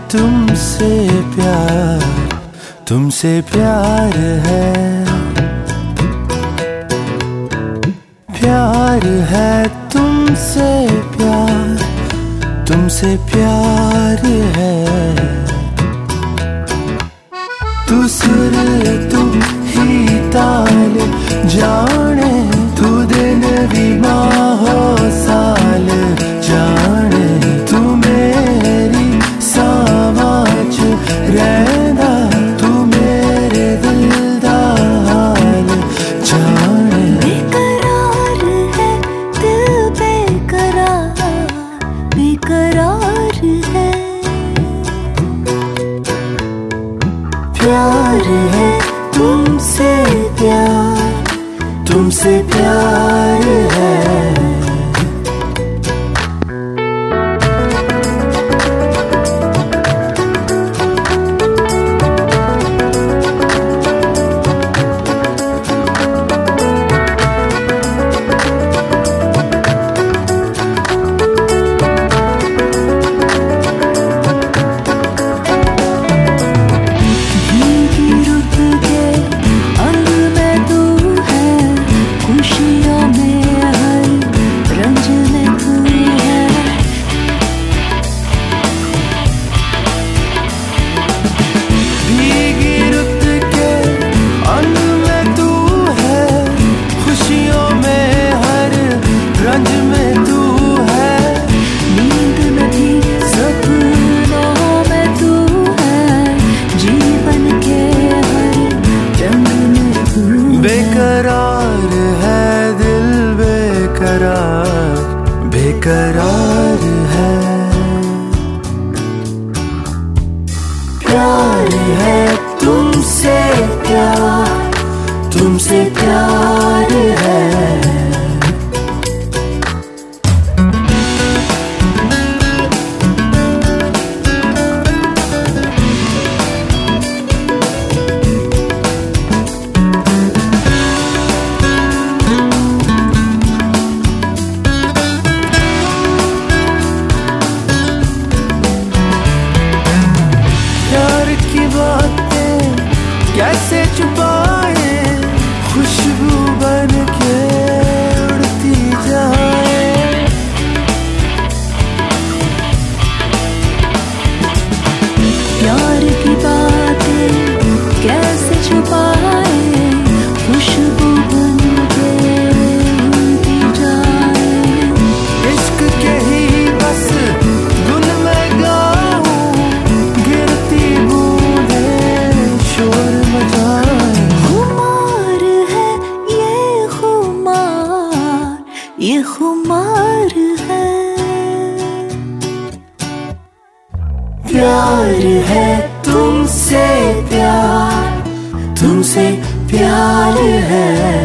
तुमसे प्यार है, प्यार है तुमसे प्यार है। तू सुर तू ही ताल जाने, तू दिन भी माहो साल जाने, तू मेरी सावाच रहना, तू मेरे दिल दा हाल जाने। बेकरार है दिल बेकरार है, प्यार है तुमसे प्यार है। बेकरार है दिल बेकरार है, प्यार है तुमसे प्यार है। कैसे छुपाए खुशबू बन के उड़ती जाए, प्यार की बातें कैसे छुपाए खुशबू बन के उड़ती जाए। इश्क के ही बस धुन में गाऊं, गिरती बूंदें शोर मचाए। खुमार है ये खुमार है, प्यार है तुमसे प्यार है।